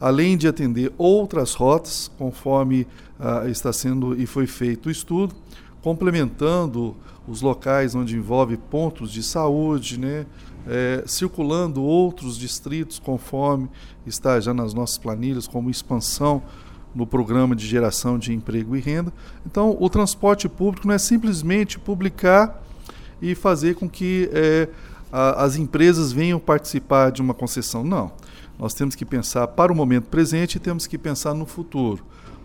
além de atender outras rotas, conforme está sendo e foi feito o estudo, complementando os locais onde envolve pontos de saúde, né, circulando outros distritos, conforme está já nas nossas planilhas, como expansão no programa de geração de emprego e renda. Então, o transporte público não é simplesmente publicar e fazer com que as empresas venham participar de uma concessão. Não. Nós temos que pensar para o momento presente e temos que pensar no futuro.